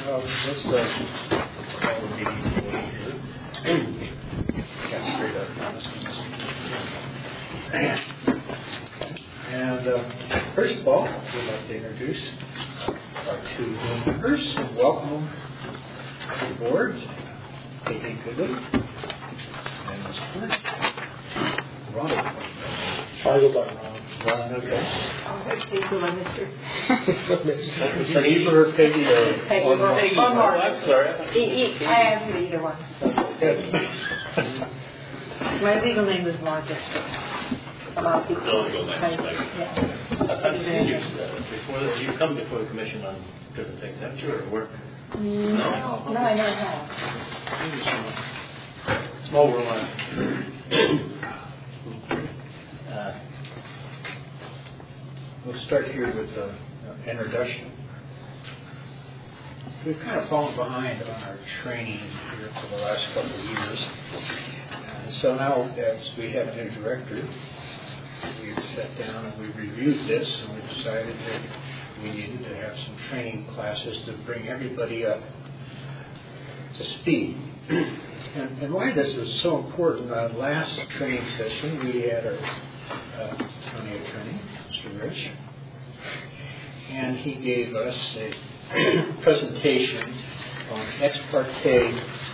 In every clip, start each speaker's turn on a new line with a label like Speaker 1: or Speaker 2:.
Speaker 1: Let's call the meeting to order here. Got straight up promise. And first of all, we'd like to introduce our two new members and welcome to the board, Katie Goodley and Mr. Ronald.
Speaker 2: I go by Ron.
Speaker 1: Ron, okay.
Speaker 3: Peggy
Speaker 1: or Peggy or
Speaker 3: Peggy.
Speaker 1: I'm sorry.
Speaker 3: I answer either one. My legal name is Margaret. A lot of people.
Speaker 4: Before you come before the commission on different things, haven't you, or work?
Speaker 3: No, I never have.
Speaker 4: Small world.
Speaker 1: We'll start here with the introduction. We've kind of fallen behind on our training here for the last couple of years. So now, as we have a new director, we've sat down and we've reviewed this and we decided that we needed to have some training classes to bring everybody up to speed. And why this was so important, last training session we had our county attorney, Mr. Rich, and he gave us a presentation on ex parte,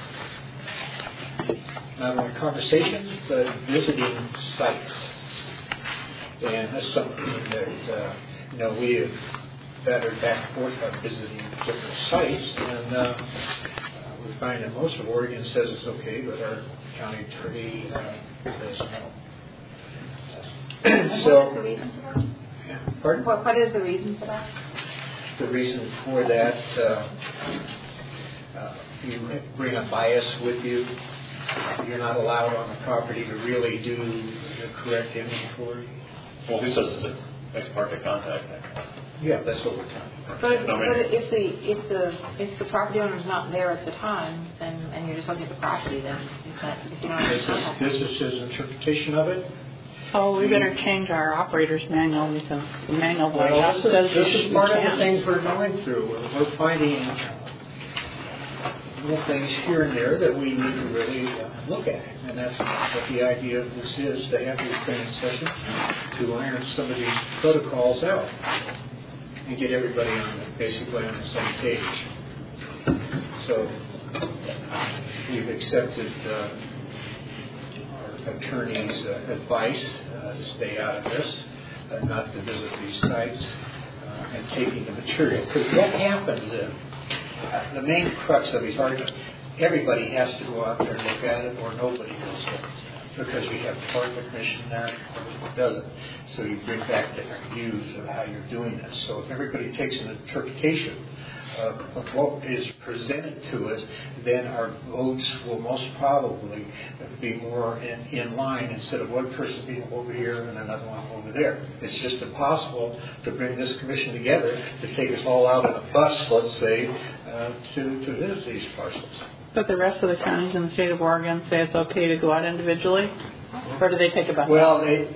Speaker 1: not only conversations, but visiting sites. And that's something that, we have battered back and forth about visiting different sites, and we find that most of Oregon says it's okay, but our county attorney says no.
Speaker 3: So, what's the reason for that?
Speaker 1: Pardon?
Speaker 3: What is the reason for that?
Speaker 1: The reason for that, you bring a bias with you. You're not allowed on the property to really do the correct inventory.
Speaker 4: Well, who says it's an ex parte contact?
Speaker 1: Yeah, that's what we're talking about.
Speaker 3: But if the property owner's not there at the time, then and you're just looking at the property, then if you don't have
Speaker 1: This is his interpretation of it.
Speaker 5: Oh, we better change our operator's manual because the manual
Speaker 1: Well,
Speaker 5: says
Speaker 1: this is part of the things we're going through. We're finding little things here and there that we need to really look at. And that's what the idea of this is, to have these training sessions to iron some of these protocols out and get everybody basically on the same page. So we've accepted our attorney's advice to stay out of this, not to visit these sites, and taking the material. Because what happens is, the main crux of his argument, everybody has to go out there and look at it, or nobody goes there. Because you have part of the commission there, and doesn't. So you bring back different views of how you're doing this. So if everybody takes an interpretation of what is presented to us, then our votes will most probably be more in line, instead of one person being over here and another one over there. It's just impossible to bring this commission together to take us all out on a bus, let's say, to visit these parcels.
Speaker 5: But the rest of the counties in the state of Oregon say it's okay to go out individually? Or do they take a bus?
Speaker 1: Well, they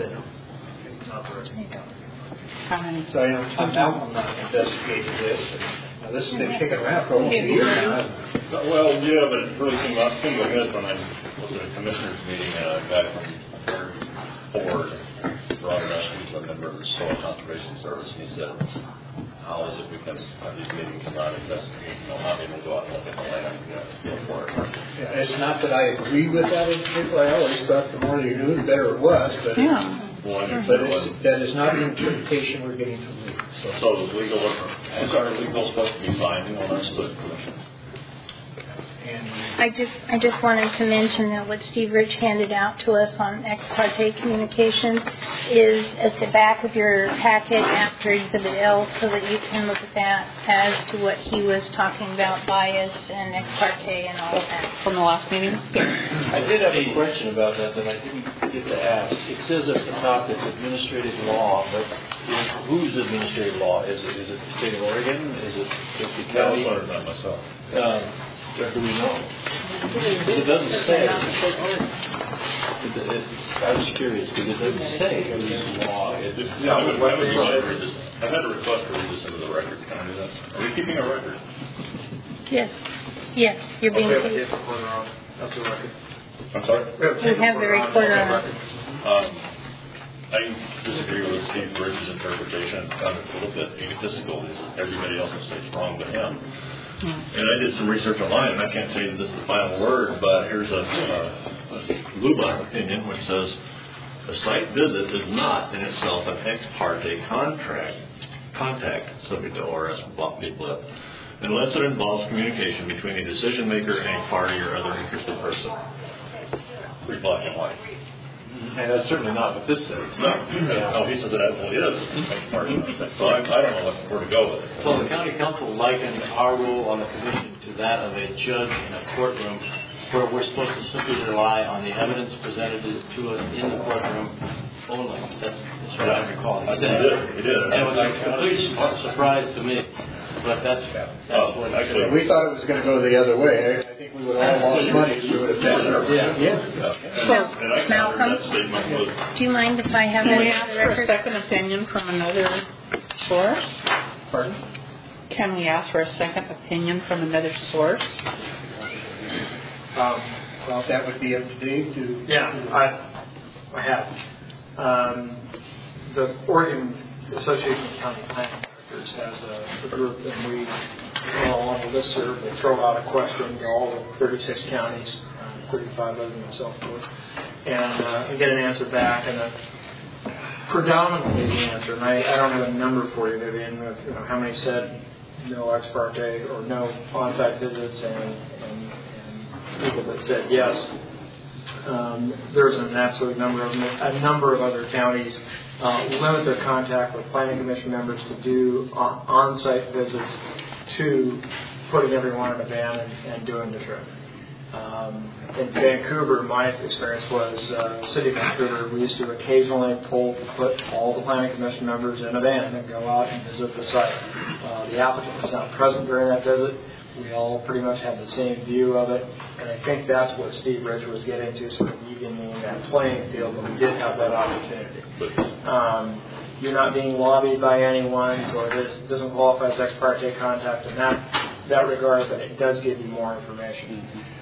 Speaker 5: How many?
Speaker 1: So I'm investigating this. Now, this has been kicking around for almost a year now.
Speaker 4: Well, yeah, but it really came up when I was at a commissioners meeting back from Ford, Robert Eske's a member of the Soil Conservation Service, and he said, how is it we can have these meetings and not investigate, not be able to go out and look at the land and feel for it?
Speaker 1: Yeah, it's not that I agree with that in particular. I always thought the more you knew, the better it was. But, that is not an interpretation we're getting from legal.
Speaker 4: So is our legal supposed to be binding on us, the commission?
Speaker 6: I just wanted to mention that what Steve Rich handed out to us on ex parte communications is at the back of your packet after Exhibit L, so that you can look at that as to what he was talking about, bias and ex parte and all of that.
Speaker 5: From the last meeting?
Speaker 6: Yes.
Speaker 7: I did have a question about that I didn't get to ask. It says at the top it's administrative law, but whose administrative law? Is it the state of Oregon? Is it the county?
Speaker 4: I learned that myself.
Speaker 7: Do we know? It doesn't say. I was curious because it doesn't say whose law.
Speaker 4: I've had to request to read this into the record. Can I do that? Are we keeping a record?
Speaker 6: Yes. Yes, you're being
Speaker 2: Okay,
Speaker 6: paid.
Speaker 2: it's recorded on. That's the record.
Speaker 4: I'm sorry?
Speaker 6: We have the recorder on.
Speaker 4: I disagree with Steve Bridges' interpretation. I found it a little bit egotistical. Everybody else in the state's wrong but him. And I did some research online, and I can't tell you this is the final word, but here's a Luba opinion which says, a site visit is not in itself an ex parte contact subject to ORS blip, unless it involves communication between a decision maker and a party or other interested person. Pretty black and white.
Speaker 7: And that's certainly not what this says.
Speaker 4: No, he says it absolutely is. So I don't know where to go with it.
Speaker 7: So the county council likened our role on the commission to that of a judge in a courtroom where we're supposed to simply rely on the evidence presented to us in the courtroom only. That's what I recall.
Speaker 4: I think he did.
Speaker 7: And it was a complete surprise to me. But that's what
Speaker 4: actually,
Speaker 1: We thought it was going to go the other way. I think we would all lost money if we would have done it. Yeah.
Speaker 6: So,
Speaker 4: And I
Speaker 6: Malcolm,
Speaker 4: that statement was,
Speaker 6: do you mind if I have
Speaker 5: Can
Speaker 6: that
Speaker 5: we
Speaker 6: on
Speaker 5: ask
Speaker 6: the
Speaker 5: for a
Speaker 6: record?
Speaker 5: second opinion from another source?
Speaker 1: Pardon?
Speaker 5: Can we ask for a second opinion from another source?
Speaker 1: Well, that would be up to Dave to...
Speaker 2: Yeah, I have. The Oregon Association of County Planning Directors has a group, and we all on the listserv, they throw out a question to all the 36 counties, 35 of them and so forth, and we get an answer back, and predominantly the answer, and I don't have a number for you, Vivian, of how many said no ex parte or no on-site visits, and people that said yes. There's an absolute number of them. A number of other counties limit their contact with planning commission members to do on-site visits to putting everyone in a van and doing the trip. In Vancouver, my experience was City of Vancouver, we used to occasionally put all the planning commission members in a van and go out and visit the site. The applicant was not present during that visit. We all pretty much had the same view of it, and I think that's what Steve Rich was getting to, sort of evening that playing field, but we did have that opportunity. You're not being lobbied by anyone, so this doesn't qualify as ex parte contact in that regard, but it does give you more information.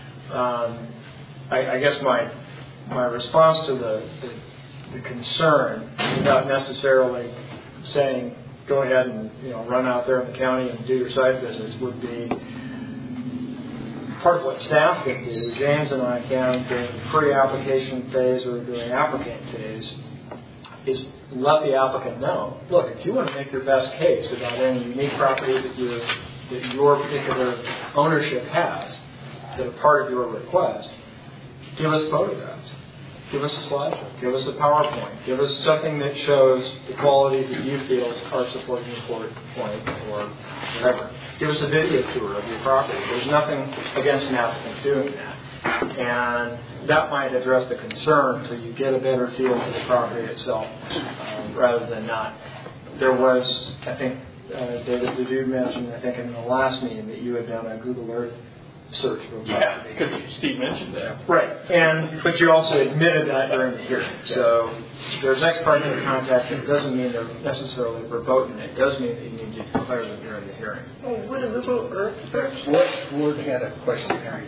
Speaker 2: I guess my response to the concern, without necessarily saying go ahead and run out there in the county and do your site visits, would be part of what staff can do. James and I can, during the pre-application phase or during applicant phase, is let the applicant know, look, if you want to make your best case about any unique properties that your particular ownership has that are part of your request, give us photographs. Give us a slideshow. Give us a PowerPoint. Give us something that shows the qualities that you feel are supporting your point or whatever. Give us a video tour of your property. There's nothing against an applicant doing that. And that might address the concern so you get a better feel for the property itself rather than not. There was, I think, David, did you mention, I think in the last meeting that you had done a Google Earth search for property.
Speaker 7: Yeah, because Steve mentioned that.
Speaker 2: Right, but you also admitted that during the hearing. So there's ex parte contact. It doesn't mean they're necessarily verboten. It does mean that you need to declare them during the hearing.
Speaker 1: What a Google Earth search? What Ward had a question, Harry?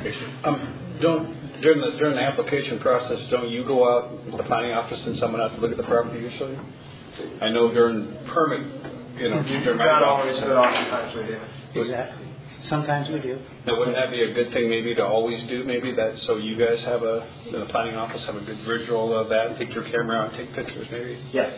Speaker 1: During the application process, don't you go out to the planning office and someone out to look at the property usually? I know during permit,
Speaker 2: Not always, but oftentimes we do.
Speaker 1: Exactly.
Speaker 8: Sometimes we do.
Speaker 1: Now, wouldn't that be a good thing maybe to always do, maybe that, so you guys have the planning office have a good visual of that, take your camera out and take pictures maybe?
Speaker 2: Yes.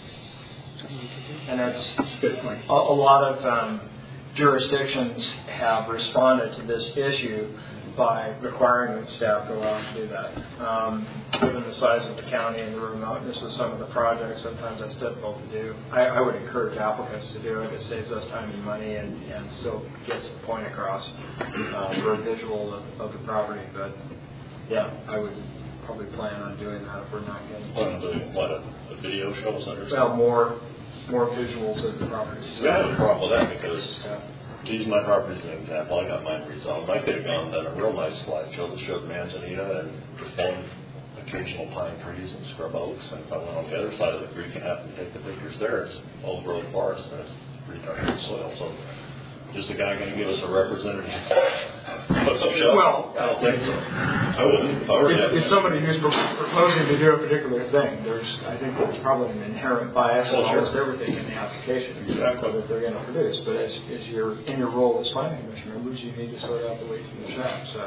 Speaker 2: And that's a good point. A lot of jurisdictions have responded to this issue by requiring that staff go out and do that. Given the size of the county and the remoteness of some of the projects, sometimes that's difficult to do. I would encourage applicants to do it. It saves us time and money and still gets the point across for a visual of the property. But yeah, I would probably plan on doing that if we're not getting
Speaker 4: a video shows that?
Speaker 2: well, more visuals of the property.
Speaker 4: I have a problem with that because to use my property as an example, I got mine rezoned. I could have gone and done a real nice slideshow that showed Manzanita and performed occasional pine trees and scrub oaks. And if I went on the other side of the creek and happened to take the pictures there, it's old growth forest and it's pretty darn good soil. So Is the guy going to give us a representative?
Speaker 2: Well,
Speaker 4: I don't think so. I wouldn't. If I were
Speaker 2: if somebody who's proposing to do a particular thing, I think there's probably an inherent bias in almost everything in the application that they're going to produce. But as you're in your role as planning commission members, you need to sort out the wheat from the chaff. So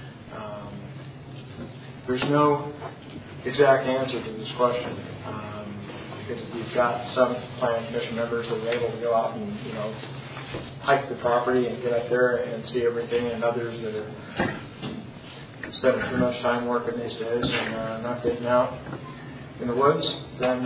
Speaker 2: there's no exact answer to this question. Because if you've got some planning commission members that are able to go out and, hike the property and get up there and see everything, and others that are spending too much time working these days and not getting out in the woods, then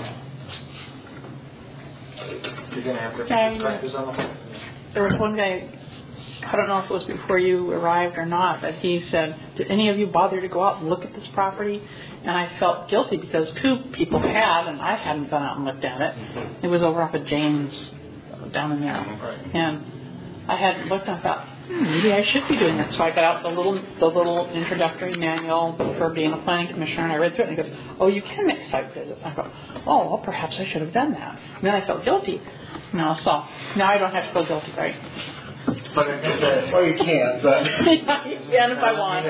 Speaker 2: you're going to have different perspectives on the whole.
Speaker 5: There was one guy, I don't know if it was before you arrived or not, but he said, did any of you bother to go out and look at this property? And I felt guilty because 2 people had, and I hadn't gone out and looked at it. It was over off of James, down in there. And I hadn't looked, and I thought, maybe I should be doing this. So I got out the little introductory manual for being a planning commissioner, and I read through it, and he goes, oh, you can make site visits. I go, oh, well, perhaps I should have done that. And then I felt guilty. So now I don't have to feel guilty, right?
Speaker 2: But
Speaker 1: Well, you can't, but...
Speaker 5: Yeah, if I want.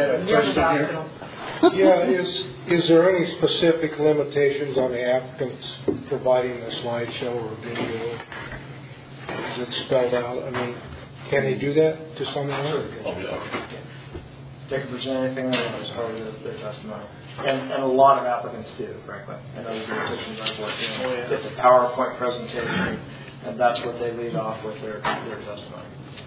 Speaker 8: Yeah, is there any specific limitations on the applicants providing a slideshow or video? Is it spelled out? I mean, can they do that to someone else?
Speaker 2: They can present anything they want as part of their testimony. And a lot of applicants do, frankly. I know the jurisdictions I've worked in. It's a PowerPoint presentation, and that's what they lead off with their testimony.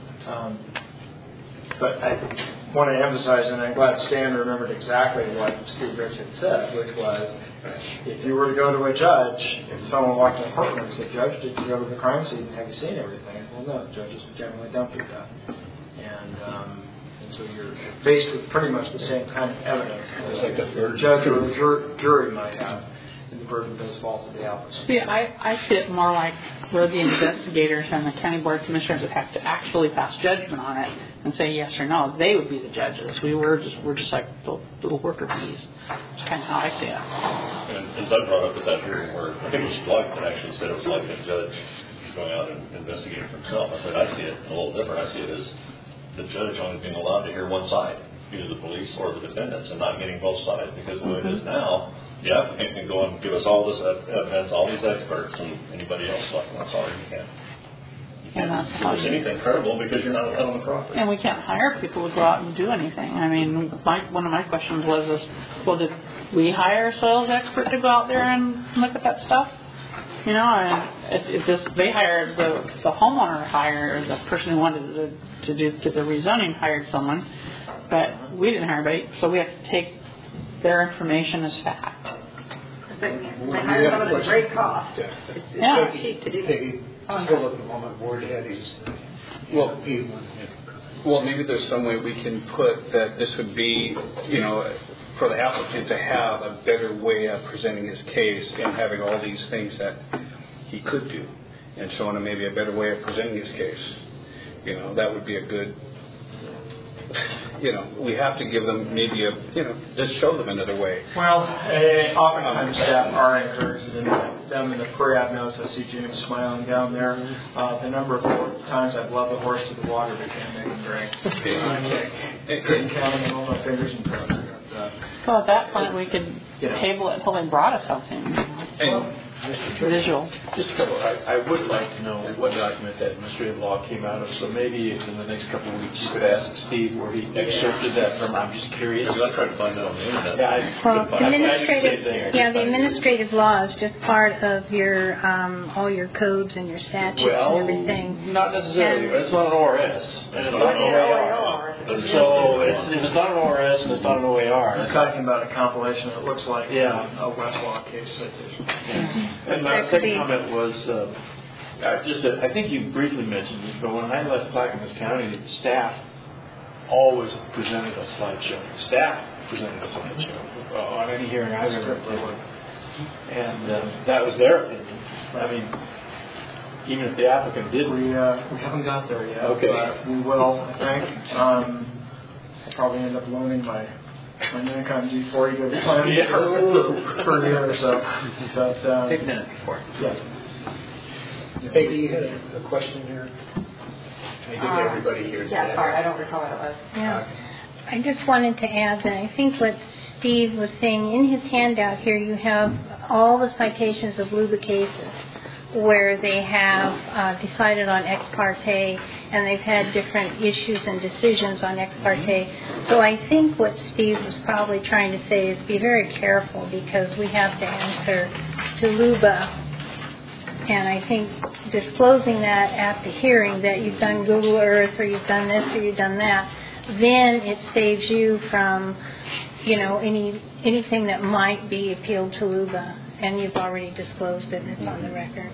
Speaker 2: But I want to emphasize, and I'm glad Stan remembered exactly what Steve Rich had said, which was, if you were to go to a judge, if someone walked in the courtroom and said, Judge, did you go to the crime scene? Have you seen everything? Well, no, judges generally don't do that. And so you're faced with pretty much the same kind of evidence as a judge or a jury might have. And the burden does fall to the applicant.
Speaker 5: See, I see it more like we're the investigators and the county board of commissioners that have to actually pass judgment on it and say yes or no. They would be the judges. We're just like the little worker bees. That's kind of how I see it.
Speaker 4: And Doug brought up at that hearing where I think it was Doug that actually said it was like a judge going out and investigating for himself. I said I see it a little different. I see it as the judge only being allowed to hear one side, either the police or the defendants, and not getting both sides. Because the way it is now, the applicant can go and give us all this evidence, all these experts, and anybody else like, well, sorry, you can't.
Speaker 5: And that's
Speaker 4: give us anything credible because you're not on the property.
Speaker 5: And we can't hire people to go out and do anything. I mean, one of my questions was, well, did we hire a soils expert to go out there and look at that stuff? And they hired the homeowner hired, the person who wanted to do the rezoning hired someone, but we didn't hire anybody, so we have to take their information as fact.
Speaker 3: They hire someone at great cost.
Speaker 5: Yeah.
Speaker 1: Peggy, still at the moment, Ward had his...
Speaker 9: Well, maybe there's some way we can put that this would be, for the applicant to have a better way of presenting his case and having all these things that he could do, and showing him maybe a better way of presenting his case. That would be a good... we have to give them maybe just show them another way.
Speaker 2: Well, oftentimes staff are encouraged in them in the pre-app notes. I see James smiling down there. The number of times I've led the horse to the water but can't make him drink. Couldn't count them on my fingers and toes.
Speaker 5: Well, at that point, we could table it until they brought us something. Visual.
Speaker 7: Just a couple. I would like to know what document that administrative law came out of. So maybe in the next couple of weeks you could ask Steve where he excerpted that from. I'm just curious.
Speaker 4: I tried to find it on the internet.
Speaker 6: The administrative law is just part of your all your codes and your statutes and everything.
Speaker 7: Not necessarily. It's not an ORS.
Speaker 4: It's not an OAR.
Speaker 7: So if it's not an ORS and it's not an OAR.
Speaker 2: He's talking about a compilation that looks like a Westlaw case citation.
Speaker 7: And my second comment was, I think you briefly mentioned this, but when I left Clackamas County, staff always presented a slideshow. Staff presented a slideshow on any hearing I've ever done. And that was their opinion. I mean, even if the applicant didn't.
Speaker 2: We haven't got there yet.
Speaker 7: Okay.
Speaker 2: But we will, I think. I'll probably end up loaning my Nikon G40 to the plan for a year or so. But,
Speaker 7: take a minute before.
Speaker 2: Yeah.
Speaker 1: Peggy, you had a question here? I give everybody here today.
Speaker 3: Yeah, sorry, I don't recall what it was.
Speaker 6: Yeah. I just wanted to add that I think what Steve was saying, in his handout here, you have all the citations of LUBA cases where they have decided on ex parte, and they've had different issues and decisions on ex parte. So I think what Steve was probably trying to say is be very careful, because we have to answer to LUBA. And I think disclosing that at the hearing, that you've done Google Earth, or you've done this, or you've done that, then it saves you from, anything that might be appealed to LUBA, and you've already disclosed it, and it's on the record.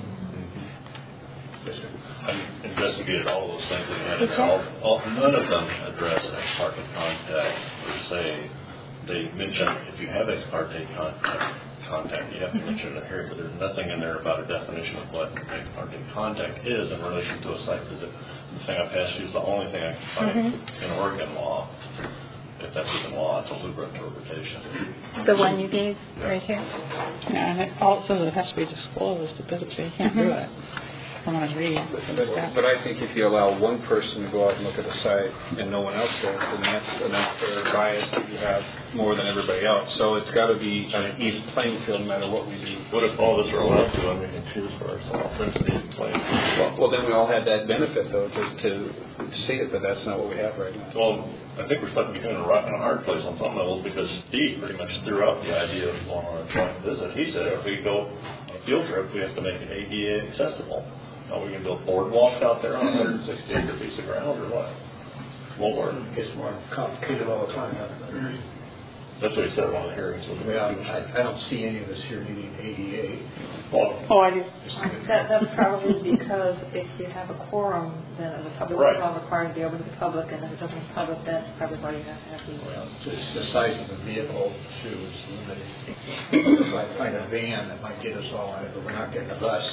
Speaker 4: I've investigated all those things that you had in there. None of them address ex parte contact per se. They mention if you have ex parte contact, you have to mention it here, but there's nothing in there about a definition of what ex parte contact is in relation to a site visit. The thing I passed you is the only thing I can find in Oregon law. If that's even law, it's a LUBA interpretation.
Speaker 6: The one you gave right here?
Speaker 5: Yeah, and all it says it has to be disclosed, it doesn't say you can't do it. From what I'm reading.
Speaker 9: But I think if you allow one person to go out and look at the site and no one else does, then that's an unfair bias that you have more than everybody else. So it's got to be on an even playing field no matter what we do.
Speaker 4: What if all of us are allowed to and we can choose for ourselves? There's an even playing field.
Speaker 9: Well, then we all had that benefit, though, just to see it, but that's not what we have right now.
Speaker 4: Well, I think we're stuck between a rock and a hard place on some levels, because Steve pretty much threw out the idea of going on a joint visit. He said if we go on a field trip, we have to make it ADA accessible. Are we going to build boardwalks out there on a 160-acre piece of ground, or what? Won't work.
Speaker 1: It gets more complicated all the time.
Speaker 4: That's what he said at one of the hearings.
Speaker 1: I don't see any of us here needing ADA.
Speaker 5: I do.
Speaker 3: That's probably because if you have a quorum, then the public is not required to be open to the public, and if it's open to the public, that's probably why you have to have people.
Speaker 1: Well, just the size of the vehicle, too, is limited. If I find a van that might get us all in it, but we're not getting a bus.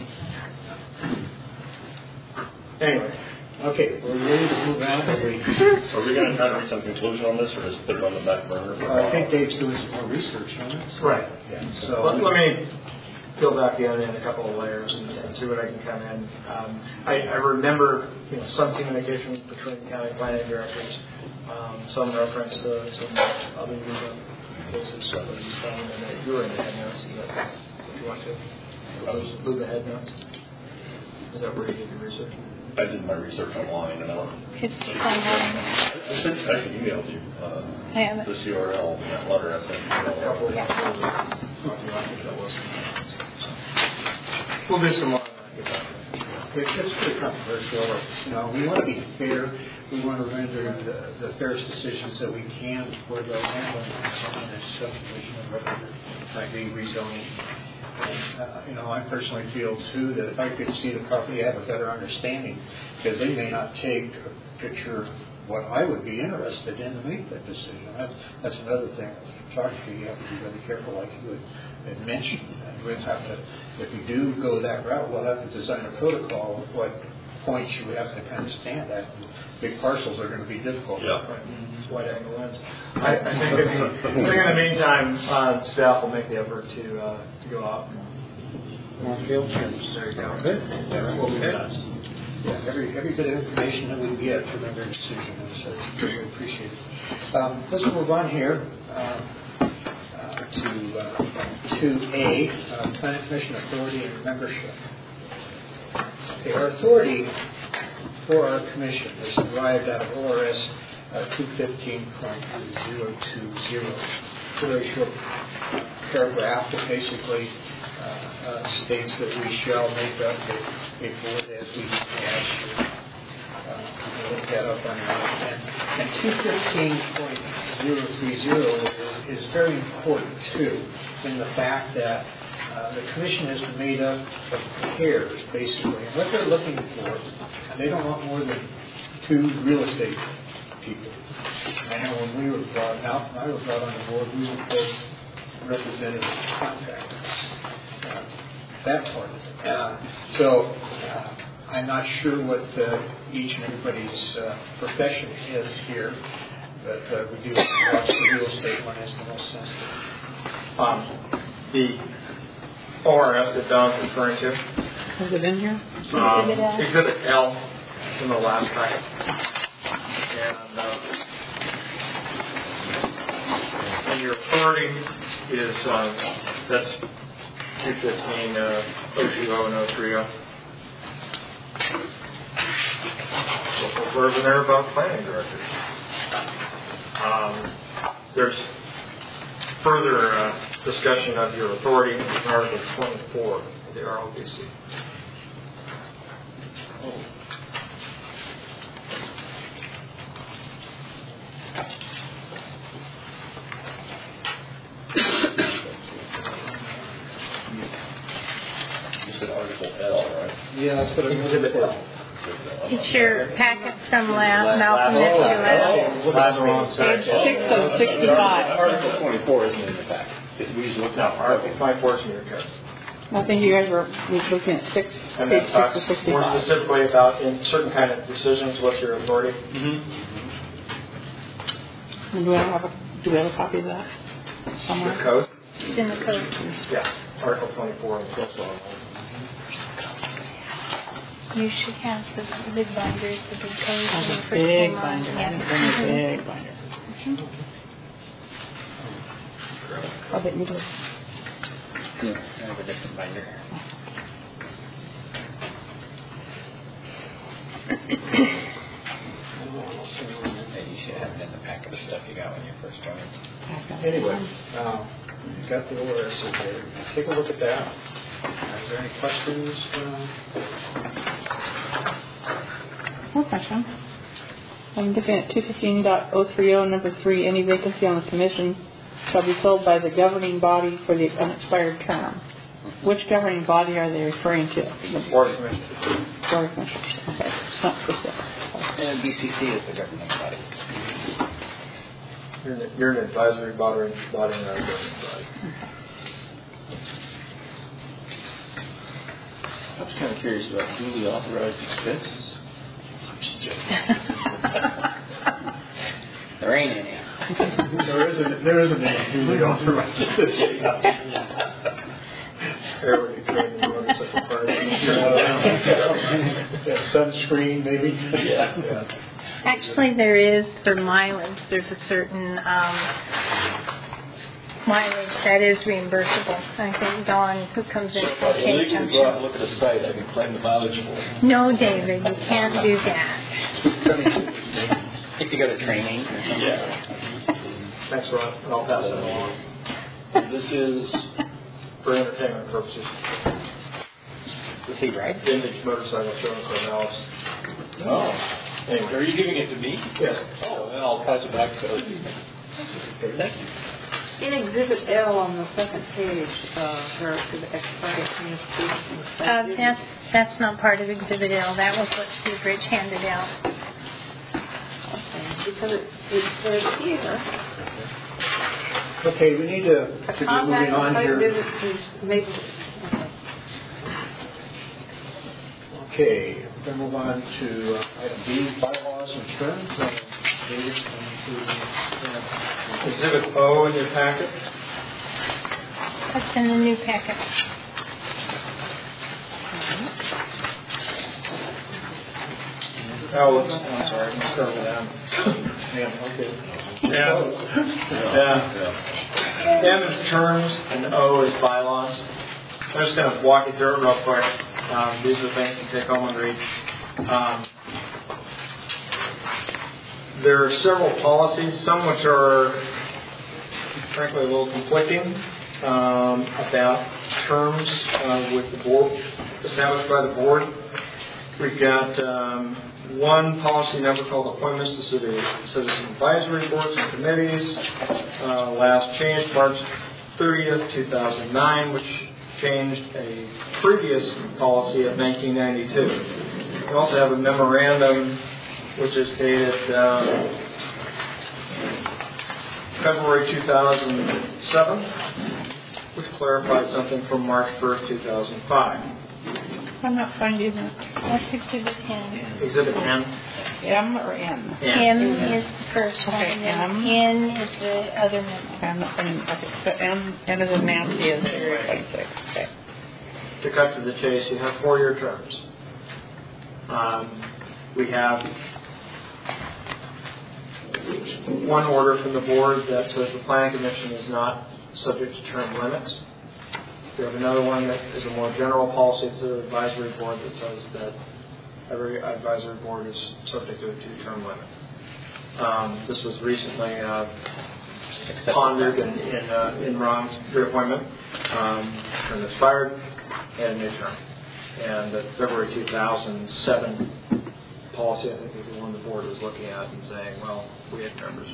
Speaker 2: Anyway.
Speaker 1: Okay, we're ready to move on.
Speaker 4: Are we going to try to reach some conclusion on this, or just put it on the back burner?
Speaker 1: I think Dave's doing some more research on it.
Speaker 2: Right.
Speaker 1: Yeah. So
Speaker 2: Let me peel back the onion a couple of layers and see what I can come in. I remember some communication between county planning directors, some reference to some other cases that was found in that you were in the head notes. Is that what you want to? Those LUBA head notes? Is that where you did your research?
Speaker 4: I did my research online, and
Speaker 6: It's online.
Speaker 4: I can email you this URL, that letter I sent you.
Speaker 2: We'll do some more.
Speaker 1: it's pretty controversial. We want to be fair. We want to render the fairest decisions that we can for the landowner in this subdivision of whatever might be rezoning. I personally feel, too, that if I could see the property, I have a better understanding, because they may not take a picture of what I would be interested in to make that decision. That's another thing. With photography, you have to be really careful, like you had mentioned. We'll have to, if we do go that route, we'll have to design a protocol of what points you have to kind of stand at. Big parcels are going to be difficult.
Speaker 4: Yeah.
Speaker 2: Wide angle lens. I think in the meantime, staff will make the effort to go out and
Speaker 1: Field trips.
Speaker 2: There you go.
Speaker 1: Good. That's what we've done. Yeah, every bit of information that we get to render a decision is really appreciated. Let's move on here to 2A, Planning Commission Authority and Membership. Okay, our authority for our commission is derived out of ORS 215.020. It's a very short paragraph that basically states that we shall make up a board as we ask you. Look that up on your own. And 215.030 is very important, too, in the fact that the commission is made up of pairs, basically. And what they're looking for, and they don't want more than 2 real estate people. I know when we were brought out, when I was brought on the board, we were both representative contractors. That part of it. So I'm not sure what each and everybody's profession is here, but we do watch the real estate one as the most sensitive.
Speaker 2: The ORS that Don's referring to.
Speaker 5: Is it in here?
Speaker 2: Exhibit L in the last packet. And your authority is, that's 215, 020 and 030. Local version there about planning director. There's further discussion of your authority in Article 24 of the RLDC.
Speaker 4: You said Article L, right?
Speaker 1: Yeah, that's what I'm
Speaker 2: Exhibit L.
Speaker 6: It's your packet from Malcolm that you had.
Speaker 2: Last meeting.
Speaker 5: Page 6 of 65.
Speaker 4: Article 24 isn't in the packet. We just looked
Speaker 2: No,
Speaker 4: at
Speaker 2: Article 24 is in your code.
Speaker 5: I think you guys were looking at page 6
Speaker 2: And that talks
Speaker 5: of 65.
Speaker 2: more specifically about in certain kind of decisions, what's your authority.
Speaker 5: And do we have a copy of that somewhere?
Speaker 2: Your code.
Speaker 6: It's in the code.
Speaker 2: Yeah, Article 24 and so on.
Speaker 6: You should have the big binders, the big codes.
Speaker 5: Oh,
Speaker 6: when you
Speaker 5: the
Speaker 6: first
Speaker 5: big
Speaker 6: came on.
Speaker 5: binder. I
Speaker 6: Yeah.
Speaker 5: didn't bring a big binder. I bet you do.
Speaker 7: I have a different binder. You should have it in the packet of stuff you got when you first joined.
Speaker 1: Anyway, you've got the ORS in there. Take a look at that. Is there any questions?
Speaker 5: One question. I'm looking at 215.030, number 3. Any vacancy on the commission shall be filled by the governing body for the unexpired term. Which governing body are they referring to?
Speaker 2: The Board of Commissioners.
Speaker 5: Board of Commissioners. Okay, it's not specific.
Speaker 7: And BCC is the governing body.
Speaker 2: You're an advisory body, not a governing body.
Speaker 7: I was kind of curious about duly authorized expenses. I'm just joking. There ain't any.
Speaker 1: There isn't any duly authorized.
Speaker 2: Everybody trained in one second part.
Speaker 1: Sunscreen, maybe?
Speaker 2: Yeah.
Speaker 6: Actually, there is for mileage. There's a certain mileage that is reimbursable. I think Dawn, who comes in
Speaker 7: If
Speaker 6: from
Speaker 7: I
Speaker 6: King
Speaker 7: illegally go out
Speaker 6: Junction.
Speaker 7: and look at a site, I can claim the mileage for it.
Speaker 6: No, David, you can't do that.
Speaker 7: If you go to training or something. Yeah.
Speaker 2: Thanks, Ron. I'll pass that along. This is for entertainment purposes.
Speaker 7: Is he right?
Speaker 2: Vintage motorcycle show in Corvallis.
Speaker 7: Oh.
Speaker 2: Anyway.
Speaker 7: Are you giving it to me?
Speaker 2: Yes.
Speaker 7: Oh, then I'll pass it back to other people. Okay, thank you.
Speaker 3: In Exhibit L on the second page, where it's the expired communications.
Speaker 6: That's not part of Exhibit L. That was what Steve Rich handed out.
Speaker 3: Okay, because it says here.
Speaker 1: Okay, we need to get moving on here. Okay, we're going to move on to item B, bylaws and terms. David,
Speaker 2: Exhibit O in your packet.
Speaker 6: That's in the new packet.
Speaker 2: Oh, I'm sorry. Let's start with M.
Speaker 1: okay.
Speaker 2: M is terms and O is bylaws. I'm just going to walk you through it real quick. These are things to take home and read. There are several policies, some which are frankly a little conflicting about terms with the board, established by the board. We've got one policy number called appointments to citizen advisory boards and committees. Last changed March 30th, 2009, which changed a previous policy of 1992. We also have a memorandum which is dated February 2007, which clarified something from March 1st, 2005.
Speaker 5: I'm not finding that.
Speaker 6: That's Exhibit N.
Speaker 2: Exhibit N.
Speaker 5: M or N?
Speaker 6: M is the first one,
Speaker 5: Okay,
Speaker 6: and then
Speaker 5: M.
Speaker 6: N is the other memo.
Speaker 5: I'm not finding, okay, so M is in Nancy is February 26. Okay.
Speaker 2: To cut to the chase, you have 4-year terms. We have one order from the board that says the planning commission is not subject to term limits. We have another one that is a more general policy to the advisory board that says that every advisory board is subject to a 2-term limit. This was recently pondered in Ron's reappointment. Term expired and a new term. And the February 2007 policy, I think, is the one the board was looking at and saying, well, we had members.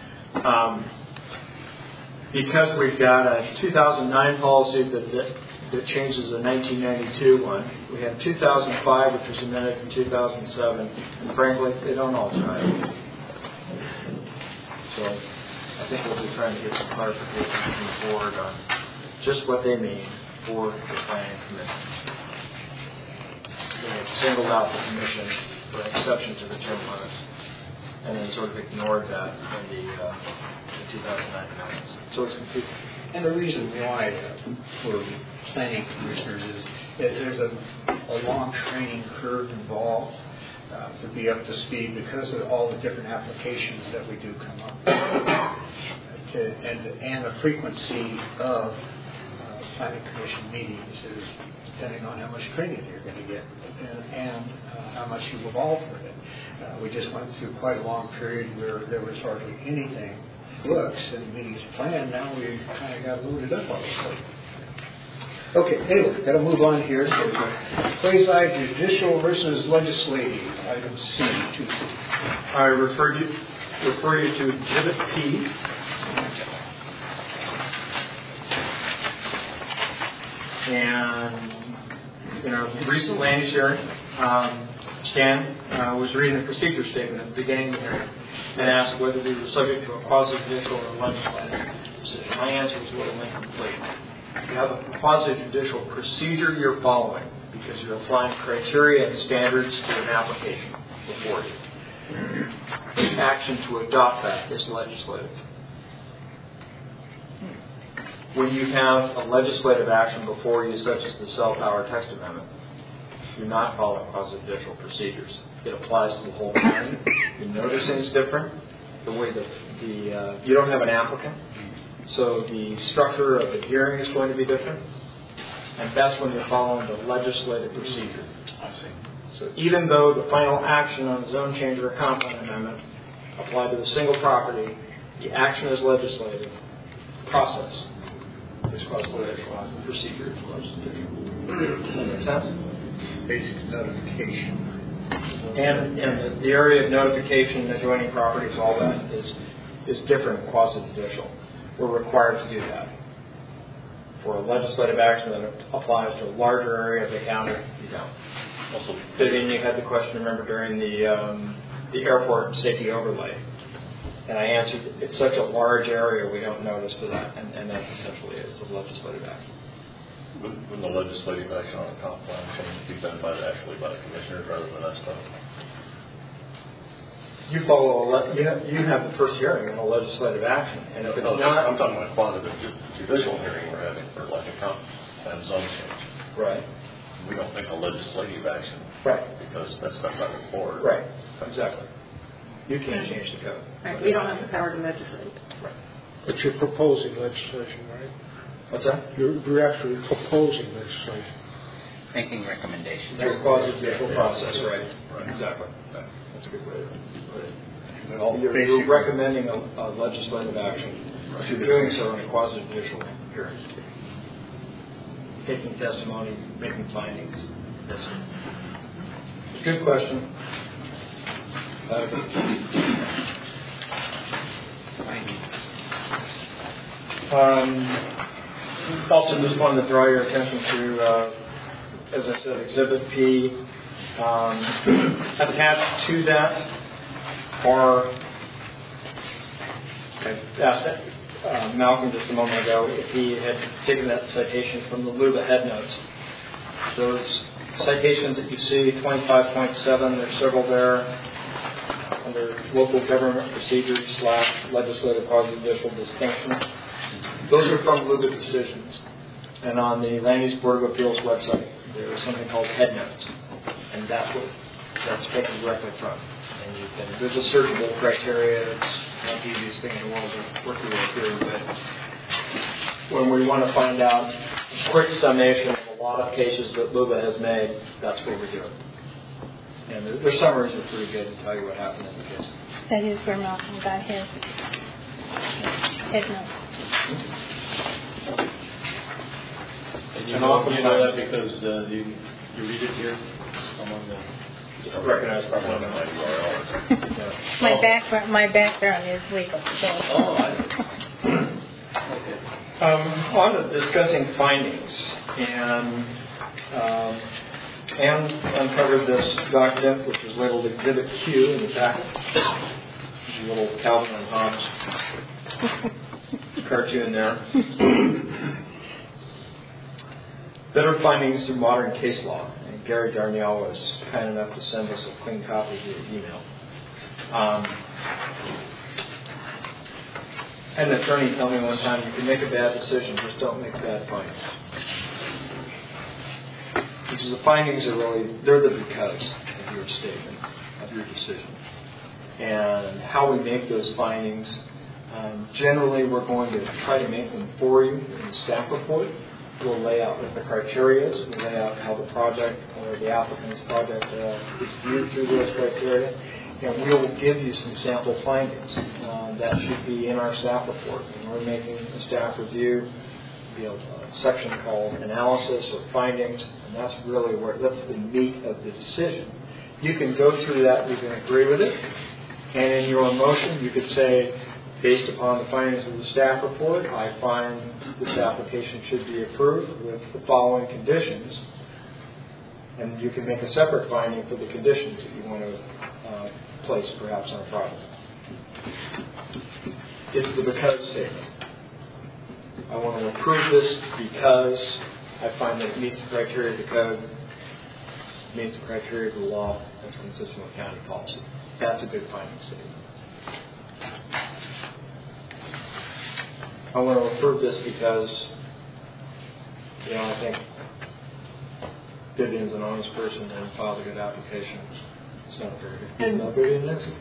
Speaker 2: Because we've got a 2009 policy that changes the 1992 one, we have 2005, which was amended in 2007, and frankly, they don't all jive. So I think we'll be trying to get some clarification from the board on just what they mean for the planning commission. They have singled out the commission for an exception to the term limits, and then sort of ignored that in the 2009 amendments. So it's confusing.
Speaker 1: And the reason why for planning commissioners is that there's a long training curve involved to be up to speed because of all the different applications that we do come up with. And the frequency of planning commission meetings is depending on how much training you're going to get and how much you evolve with it. We just went through quite a long period where there was hardly anything books and meetings planned. Now we kind of got loaded up on it. Okay, anyway, got to move on here. So quasi-judicial versus legislative, item C.
Speaker 2: I refer you to Exhibit P. And in a recent land use hearing, Stan was reading the procedure statement at the beginning of the hearing and asked whether we were subject to a quasi-judicial or legislative decision. My answer was a little incomplete. You have a quasi-judicial procedure you're following because you're applying criteria and standards to an application before you. The action to adopt that is legislative. When you have a legislative action before you, such as the cell tower text amendment, you're not following quasi-judicial procedures. It applies to the whole county. The noticing is different. The way that you don't have an applicant, so the structure of the hearing is going to be different. And that's when you're following the legislative procedure.
Speaker 9: I see.
Speaker 2: So even though the final action on the zone change or comp plan amendment applied to the single property, the action is legislative. Process is quasi-judicial. Procedure is legislative. Does that make sense?
Speaker 1: Basic notification.
Speaker 2: And the area of notification, adjoining properties, all that is different than quasi-judicial. We're required to do that. For a legislative action that applies to a larger area of the county, you don't. Also, Vivian, you had the question, remember, during the airport safety overlay. And I answered, it's such a large area, we don't notice for that. And that essentially is a legislative action.
Speaker 4: When the legislative action on a comp plan change be done by the commissioners rather than us, though?
Speaker 2: You have the first hearing on a legislative action, and if it's not,
Speaker 4: I'm talking about quasi-judicial hearing we're having for like a comp plan zone change.
Speaker 2: Right.
Speaker 4: We don't make a legislative action.
Speaker 2: Right.
Speaker 4: Because that's not going forward.
Speaker 2: Right. Exactly. You can't change the code.
Speaker 3: Right. We don't have the power to legislate.
Speaker 2: Right.
Speaker 8: But you're proposing legislation, right?
Speaker 2: What's that?
Speaker 8: You're actually proposing legislation.
Speaker 10: Making recommendations.
Speaker 2: There's a quasi-judicial process, right? Right. Exactly. That's a good way to put it. You're recommending a legislative action. You're doing so in a quasi-judicial hearing. Taking testimony, making findings. Yes, sir. Good question. Also just wanted to draw your attention to, as I said, Exhibit P. Attached to that are, I asked Malcolm just a moment ago if he had taken that citation from the LUBA head notes. Those citations that you see, 25.7, there's several there under local government procedures / legislative quasi-judicial distinctions. Those are from LUBA decisions. And on the Land Use Board of Appeals website, there is something called head notes. And that's what that's taken directly from. And you can, there's a searchable criteria. It's not the easiest thing in the world to work your way through, but when we want to find out a quick summation of a lot of cases that LUBA has made, that's what we do. And their summaries are pretty good to tell you what happened in the case.
Speaker 6: That is where Malcolm got his head note.
Speaker 7: And you know that because you read it here among the
Speaker 2: Recognized by one of my URLs.
Speaker 6: My background is legal. So.
Speaker 7: Oh,
Speaker 2: On to discussing findings, and uncovered this document, which is labeled Exhibit Q in the back. There's a little Calvin and Hobbes cartoon there. Better findings through modern case law. And Gary Darnielle was kind enough to send us a clean copy via email. Had an attorney tell me one time, you can make a bad decision, just don't make bad findings. Because the findings are really, they're the because of your statement, of your decision. And how we make those findings, generally we're going to try to make them for you in the staff report. We'll lay out what the criteria is, we'll lay out how the project or the applicant's project is viewed through those criteria, and we'll give you some sample findings. That should be in our staff report. When we're making a staff review, a section called analysis or findings, and that's really that's the meat of the decision. You can go through that, you can agree with it, and in your motion you could say, based upon the findings of the staff report, I find this application should be approved with the following conditions, and you can make a separate finding for the conditions that you want to place perhaps on a project. It's the because statement. I want to approve this because I find that it meets the criteria of the code, meets the criteria of the law, that's consistent with county policy. That's a good finding statement. I want to approve this because, I think Vivian's an honest person and filed a good application. It's not very good. It's not very excellent.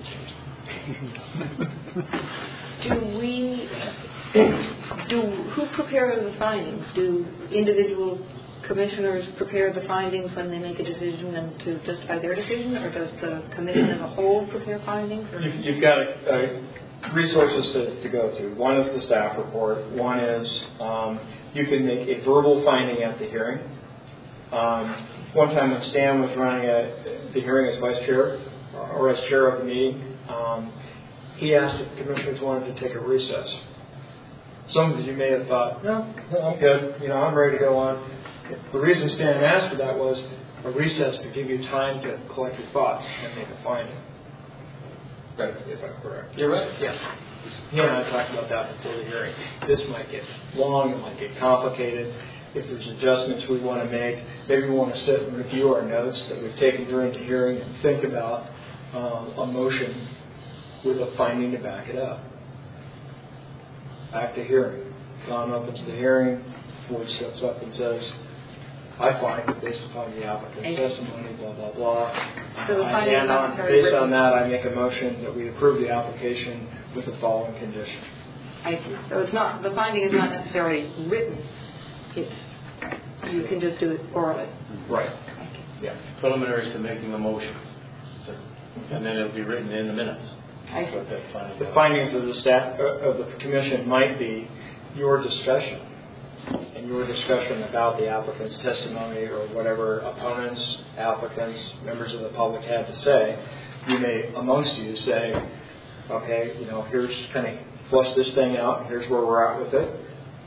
Speaker 3: Who prepares the findings? Do individual commissioners prepare the findings when they make a decision and to justify their decision, or does the commission as a whole prepare findings?
Speaker 2: You've got resources to go through. One is the staff report. One is you can make a verbal finding at the hearing. One time when Stan was running the hearing as vice chair or as chair of the meeting, he asked if the commissioners wanted to take a recess. Some of you may have thought, no, I'm good. I'm ready to go on. The reason Stan asked for that was a recess to give you time to collect your thoughts and make a finding. Right, if I'm correct. You're right. Yeah. He and I talked about that before the hearing. This might get long, it might get complicated. If there's adjustments we want to make, maybe we want to sit and review our notes that we've taken during the hearing and think about a motion with a finding to back it up. Back to hearing. Don opens the hearing, Ford steps up and says, I find that based upon the applicant's testimony, blah, blah, blah. Based on that, I make a motion that we approve the application with the following condition.
Speaker 3: I see. So it's not, the finding is not necessarily written. You can just do it orally.
Speaker 2: Right. Yeah.
Speaker 7: Preliminaries to making the motion. And then it'll be written in the minutes.
Speaker 3: I see.
Speaker 2: The findings of the staff of the commission might be your discussion and your discussion about the applicant's testimony or whatever opponents, applicants, members of the public had to say. You may, amongst you, say, okay, here's kind of flush this thing out, and here's where we're at with it.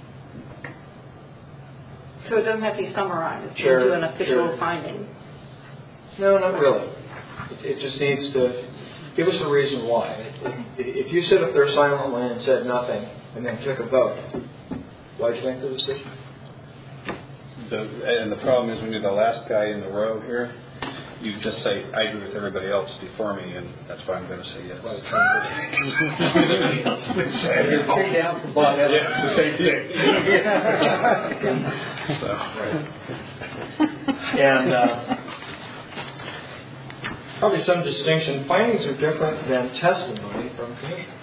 Speaker 3: So it doesn't have to be summarized into an official finding?
Speaker 2: No, not really. It just needs to give us a reason why. If you sit up there silently and said nothing and then took a vote, why did you make the decision?
Speaker 9: And the problem is when you're the last guy in the row here, you just say, I agree with everybody else before me, and that's why I'm going to say yes.
Speaker 1: You're kicked out from Bob Evans.
Speaker 9: Yeah, the same thing.
Speaker 2: And probably some distinction. Findings are different than testimony from commissioners.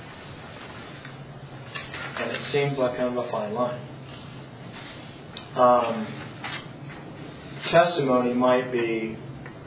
Speaker 2: And it seems like kind of a fine line. Testimony might be,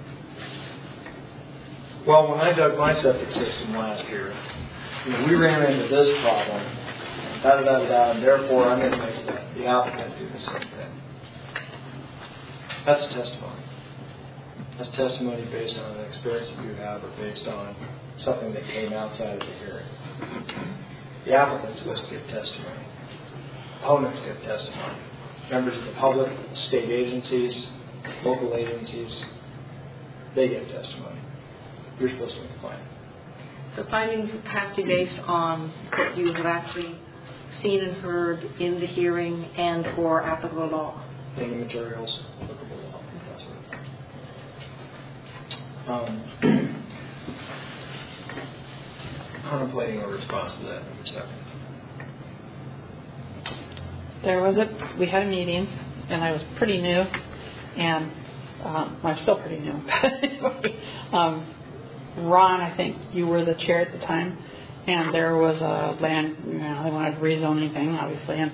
Speaker 2: well, when I dug my septic system last year, we ran into this problem, and therefore I'm going to make the applicant do the same thing. That's testimony. That's testimony based on an experience that you have or based on something that came outside of the hearing. The applicant's supposed to give testimony. Opponents give testimony. Members of the public, state agencies, local agencies, they give testimony. You're supposed to make a finding.
Speaker 3: The findings have to be based on what you have actually seen and heard in the hearing and or applicable law.
Speaker 2: In the materials, applicable law. That's it. Contemplating a response to that in a second.
Speaker 5: We had a meeting, and I was pretty new, and I'm still pretty new. Ron, I think you were the chair at the time, and there was a land, they wanted to rezone anything, obviously, and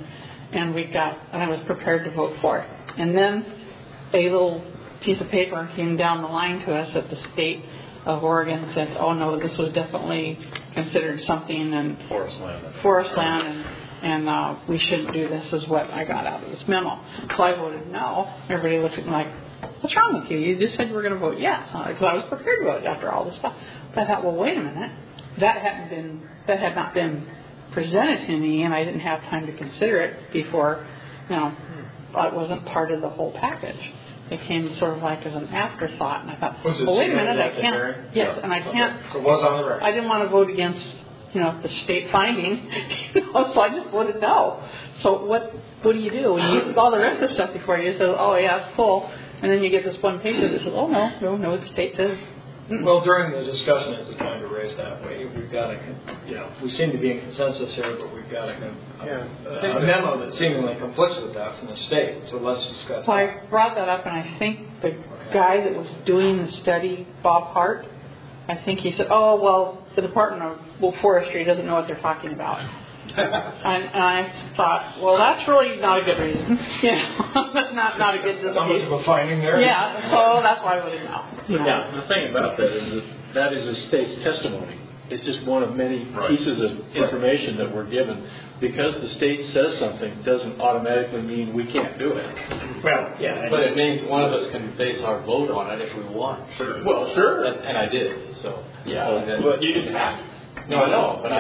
Speaker 5: I was prepared to vote for it. And then a little piece of paper came down the line to us that the state of Oregon said, oh no, this was definitely considered something and forest land, and we shouldn't do this, is what I got out of this memo. So I voted no. Everybody looked at me like, what's wrong with you? You just said we're going to vote yes. Because I was prepared to vote after all this stuff. But I thought, well, wait a minute. That had not been presented to me, and I didn't have time to consider it before, it wasn't part of the whole package. It came sort of like as an afterthought, and I thought, well, wait a minute, I can't. Yes, and I can't.
Speaker 2: So it was on the record.
Speaker 5: I didn't want to vote against, the state finding, so I just voted no. So what do you do? When you get all the rest of the stuff before you, it says, oh yeah, it's full, and then you get this one page that says, oh no, the state says.
Speaker 2: Well, during the discussion, as we're trying to raise that way, we've got we seem to be in consensus here, but we've got a memo that seemingly conflicts with that from the state. So let's discuss.
Speaker 5: So I brought that up, and I think the guy that was doing the study, Bob Hart, I think he said, oh well, the Department of Forestry doesn't know what they're talking about. And I thought, well, that's really not a good reason. That's not a good
Speaker 2: Not much of a finding there.
Speaker 5: Yeah, so that's why I voted no.
Speaker 11: Yeah, the thing about that is that is a state's testimony. It's just one of many pieces of information that we're given. Because the state says something doesn't automatically mean we can't do it.
Speaker 2: Well, yeah.
Speaker 7: But it means one of us can base our vote on it if we want.
Speaker 11: Sure. Well, sure.
Speaker 7: And I did, so.
Speaker 11: Yeah, but you didn't have to.
Speaker 7: No, I know, but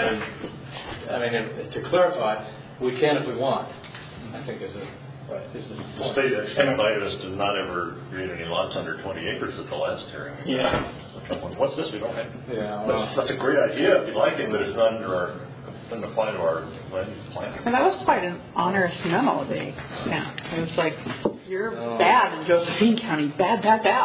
Speaker 7: to clarify, we can if we want, I think is the
Speaker 4: The state actually invited us to not ever create any lots under 20 acres at the last hearing.
Speaker 11: Yeah.
Speaker 4: What's this? We don't have.
Speaker 2: Yeah. Well,
Speaker 4: that's a great idea if you like it, but it's not doesn't apply to our land plan.
Speaker 5: And that was quite an onerous memo they sent. It was like, you're bad in Josephine County, bad.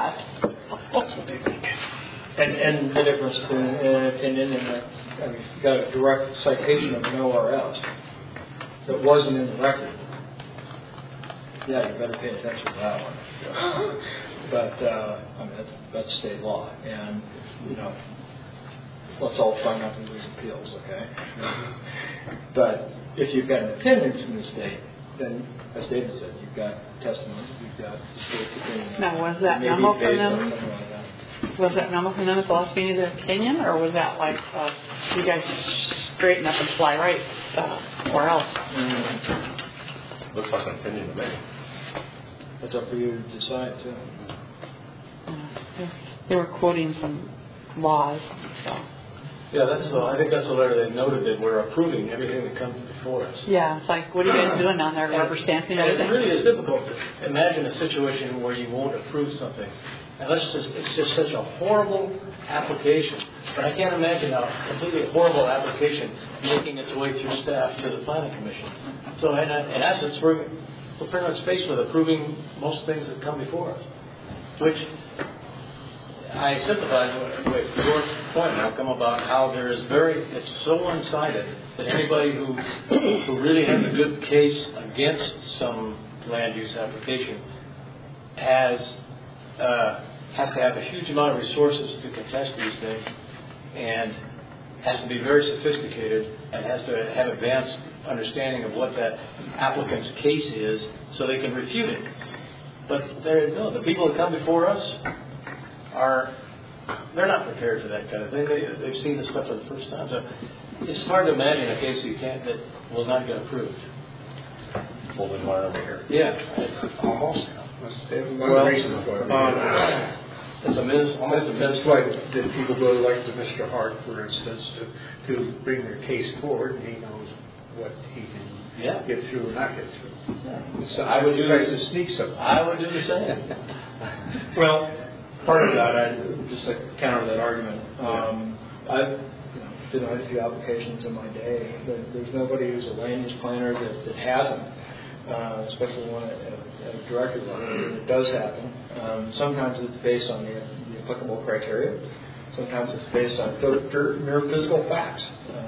Speaker 2: And the difference in opinion in that, you got a direct citation of an ORS that wasn't in the record. Yeah, you better pay attention to that one. But that's state law, and let's all try not to lose appeals, okay? But if you've got an opinion from the state, then as David said, you've got testimony, you've got the state's opinion.
Speaker 5: Now, was that memo from them? Was that memo from them at the last meeting their opinion, or was that like you guys straighten up and fly right, or else?
Speaker 4: Looks like an opinion to me.
Speaker 2: That's up for you to decide too.
Speaker 5: They were quoting some laws, so.
Speaker 11: Yeah, I think that's the letter they noted, that we're approving everything that comes before us.
Speaker 5: Yeah, it's like, what are you guys doing down there, rubber stamping
Speaker 11: And it
Speaker 5: everything?
Speaker 11: really is difficult to imagine a situation where you won't approve something. And it's just such a horrible application. But I can't imagine a completely horrible application making its way through staff to the planning commission. So in essence, we're pretty much faced with approving most things that come before us, which I sympathize with your point, Malcolm, about how it's so one-sided that anybody who really has a good case against some land use application has have to have a huge amount of resources to contest these things, and has to be very sophisticated and has to have advanced understanding of what that applicant's case is so they can refute it. But the people that come before us they're not prepared for that kind of thing. They've seen this stuff for the first time. So it's hard to imagine a case that will not get approved.
Speaker 4: Well, then why are we here?
Speaker 11: Yeah.
Speaker 1: Almost.
Speaker 11: It's almost a
Speaker 1: That's why the people go like to Mr. Hart, for instance, to bring their case forward, and he knows what he can get through or not get through. So
Speaker 11: I would do
Speaker 1: to sneak something.
Speaker 11: I would do the same.
Speaker 2: Well, part of that, just to counter that argument, I've denied a few applications in my day. There's nobody who's a land use planner that hasn't, especially one at a director level. It does happen. Sometimes it's based on the applicable criteria. Sometimes it's based on mere physical facts.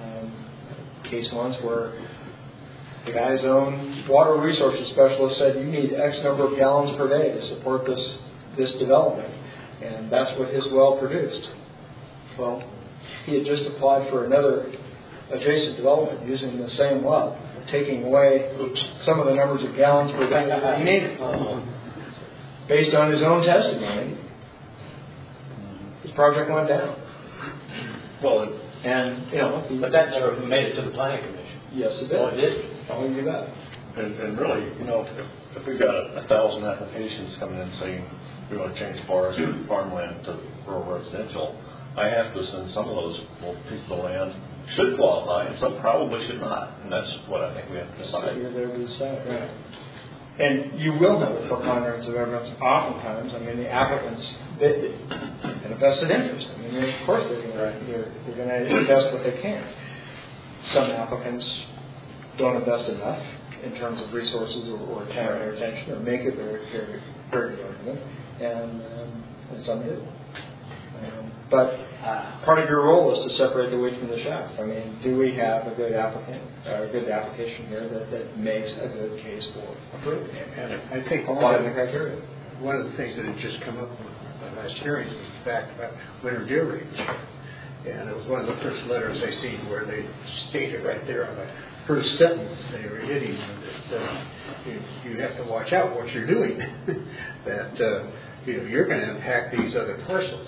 Speaker 2: Case ones where the guy's own water resources specialist said you need X number of gallons per day to support this development, and that's what his well produced. Well, he had just applied for another adjacent development using the same well, taking away some of the numbers of gallons per day that he needed. Based on his own testimony, his project went down.
Speaker 11: Well,
Speaker 2: and
Speaker 11: but that never made it to the planning commission.
Speaker 2: Yes, it did.
Speaker 11: Oh, it did?
Speaker 2: Oh, you bet.
Speaker 4: And really, if we've got 1,000 applications coming in saying we want to change forest or farmland to rural residential, I have to assume some of those little pieces of land should qualify and some probably should not. And that's what I think we have to decide.
Speaker 2: You're there to decide, right. And you will have a preponderance of evidence oftentimes. I mean, the applicants have a vested interest. I mean, of course they're going to invest what they can. Some applicants don't invest enough in terms of resources or time or attention or make it very good argument, and some do. But part of your role is to separate the wheat from the chaff. I mean, do we have a good application here that makes a good case for approval?
Speaker 1: And I think
Speaker 2: applying the criteria.
Speaker 1: One of the things that had just come up in the last hearing was the fact about winter deer range. And it was one of the first letters I seen where they stated right there on the first sentence they were hitting that you have to watch out what you're doing. That you're going to impact these other parcels.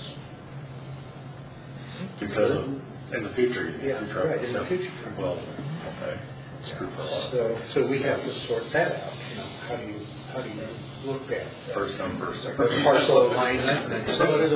Speaker 4: Because in the future,
Speaker 1: right, in the future.
Speaker 4: Well, okay.
Speaker 1: So we have to sort that out. How do you look at
Speaker 4: first come, first served.
Speaker 1: Parcel alignment and so on.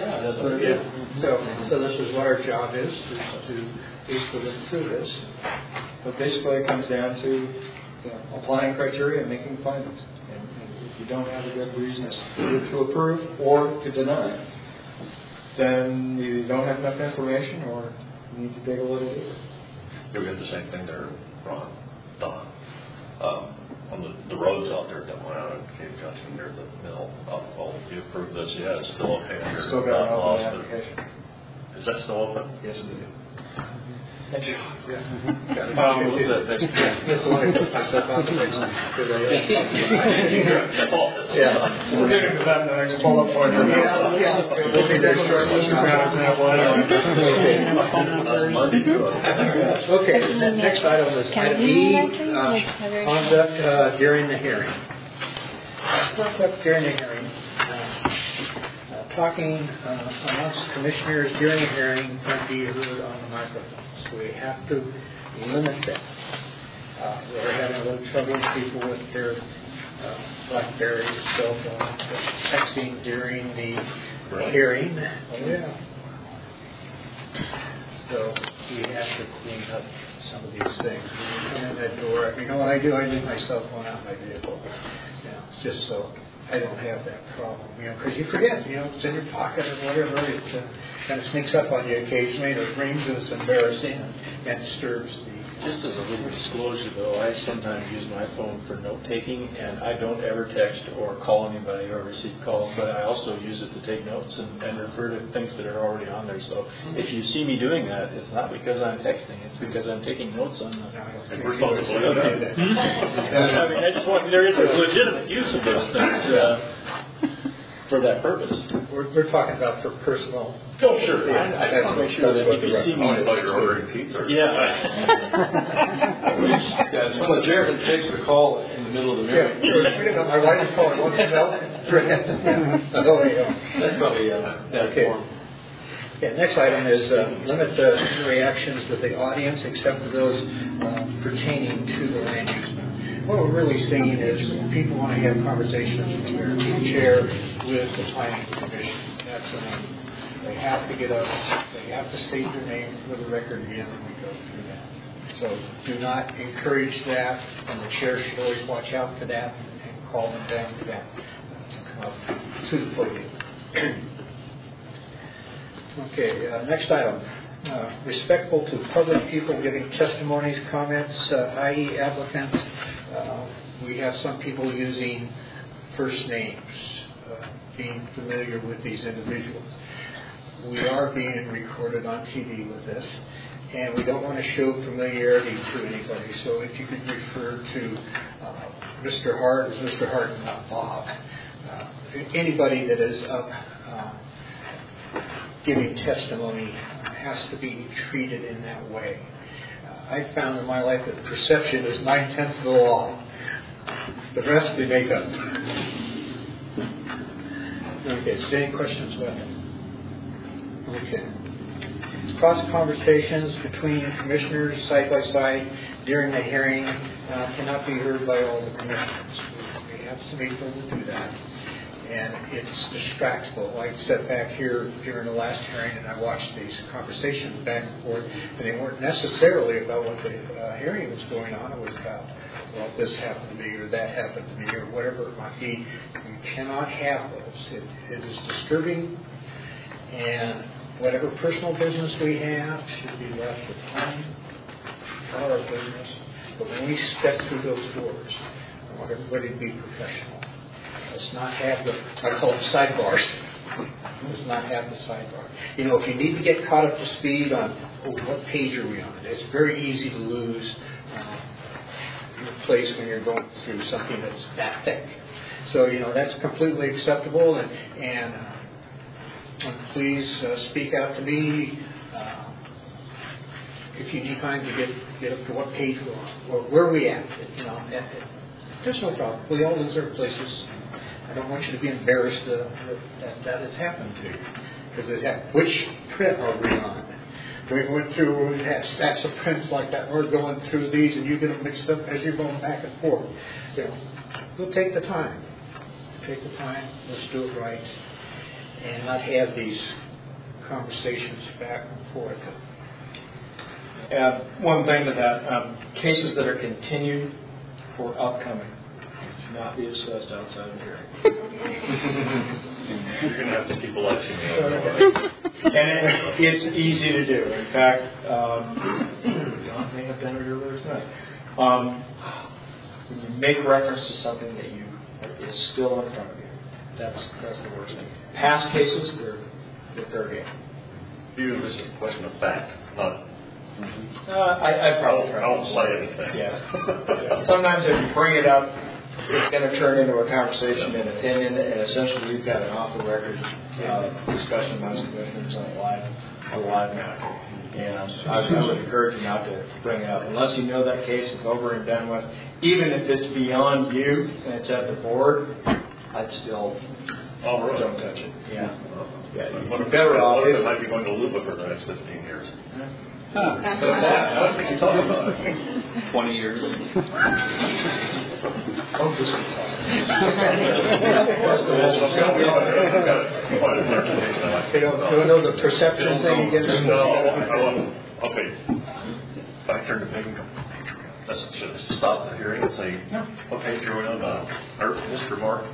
Speaker 1: So this is what our job is to look through this.
Speaker 2: But basically, it comes down to applying criteria and making findings. And if you don't have a good reason to approve or to deny, then you don't have enough information, or you need to dig a little deeper.
Speaker 4: You'll get the same thing there, Ron, Don. On the roads out there that went out in Cave Junction near the mill. Oh, you approved this? Yeah, it's still okay.
Speaker 2: Still got an open application.
Speaker 4: Is that still open?
Speaker 2: Yes, it is.
Speaker 1: Thank you.
Speaker 4: That's the one I put myself on the next time.
Speaker 2: Yeah. We're getting to that in the next follow-up point. We'll be there shortly.
Speaker 1: Okay, the next item is item E, conduct during the hearing. Conduct during the hearing. Talking amongst commissioners during a hearing can be heard on the microphone. So we have to limit that. We're having a little trouble with people with their BlackBerry, cell phone, texting during the hearing. Oh, yeah. So we have to clean up some of these things. When you come in that door, you know what I do? I leave my cell phone out in my vehicle. It's just so I don't have that problem, because you forget, it's in your pocket or whatever. It kind of sneaks up on you occasionally, and it rings, and it's embarrassing and disturbs the.
Speaker 11: Just as a little disclosure, though, I sometimes use my phone for note-taking, and I don't ever text or call anybody or receive calls, but I also use it to take notes and refer to things that are already on there. So if you see me doing that, it's not because I'm texting, it's because I'm taking notes on them.
Speaker 4: And we're supposed to believe that.
Speaker 11: I mean, there is a legitimate use of those things. for that purpose.
Speaker 1: We're talking about for personal.
Speaker 11: Oh, sure. I just want to make sure that if you see me.
Speaker 4: I thought you were ordering pizza.
Speaker 11: Yeah. Well, Jared takes the call in the middle of the
Speaker 1: Yeah,
Speaker 11: meeting.
Speaker 1: my wife is calling. Wants to know.
Speaker 11: That's probably that
Speaker 1: Okay.
Speaker 11: form.
Speaker 1: Yeah, next item is limit the reactions of the audience except for those pertaining to the land use. What we're really saying is people want to have conversations with their chair with the planning commission. That's enough. They have to get up, they have to state their name for the record again when we go through that. So do not encourage that, and the chair should always watch out for that and call them down to that to come up to the podium. Okay, next item. Respectful to public people giving testimonies, comments, i.e. applicants. We have some people using first names, being familiar with these individuals. We are being recorded on TV with this, and we don't want to show familiarity to anybody. So if you could refer to Mr. Hart as Mr. Hart and not Bob. Anybody that is up giving testimony has to be treated in that way. I found in my life that perception is 9/10 of the law. The rest we make up. Okay, so any questions about that? Okay. Cross conversations between commissioners side by side during the hearing cannot be heard by all the commissioners. We have some people to do that. And it's distractible. I sat back here during the last hearing and I watched these conversations back and forth, and they weren't necessarily about what the hearing was going on. It was about, well, this happened to me or that happened to me or whatever it might be. You cannot have those. It is disturbing, and whatever personal business we have should be left at home, our business. But when we step through those doors, I want everybody to be professional. Let's not have the, I call them sidebars. Let's not have the sidebar. You know, if you need to get caught up to speed on, what page are we on? It's very easy to lose your place when you're going through something that's that thick. So, you know, that's completely acceptable, and please speak out to me if you need time to get up to what page we're on, or where are we at, you know. There's no problem. We all lose our places. I don't want you to be embarrassed that has happened to you, because it happened. Which print are we on? We went through, we had stacks of prints like that. We're going through these, and you get them mixed up as you're going back and forth. You know, we'll take the time. Take the time. Let's do it right, and not have these conversations back and forth.
Speaker 2: Add one thing to that: cases that are continued for upcoming should not be discussed outside of the hearing.
Speaker 4: You're going to have to keep electing me.
Speaker 2: And it's easy to do. In fact, John may have done it earlier tonight. When you make reference to something that is still in front of you, that's the worst thing. Past cases, they're fair game.
Speaker 4: View this is a question of fact, not.
Speaker 2: I probably try.
Speaker 4: Don't say anything.
Speaker 2: Yeah. Sometimes if you bring it up, it's going to turn into a conversation and opinion, and essentially you've got an off-the-record discussion amongst commissioners on a live matter. And I would encourage you not to bring it up. Unless you know that case is over and done with, even if it's beyond you and it's at the board, I'd still don't touch it. Yeah.
Speaker 4: What if better off it might be going to Luba for the next 15 years?
Speaker 9: I don't think you're talking about 20 years.
Speaker 1: You know the perception thing again?
Speaker 4: Okay. If I turn to Peg and go, should I stop the hearing and say, what page are we on now? Or Mr. Mark?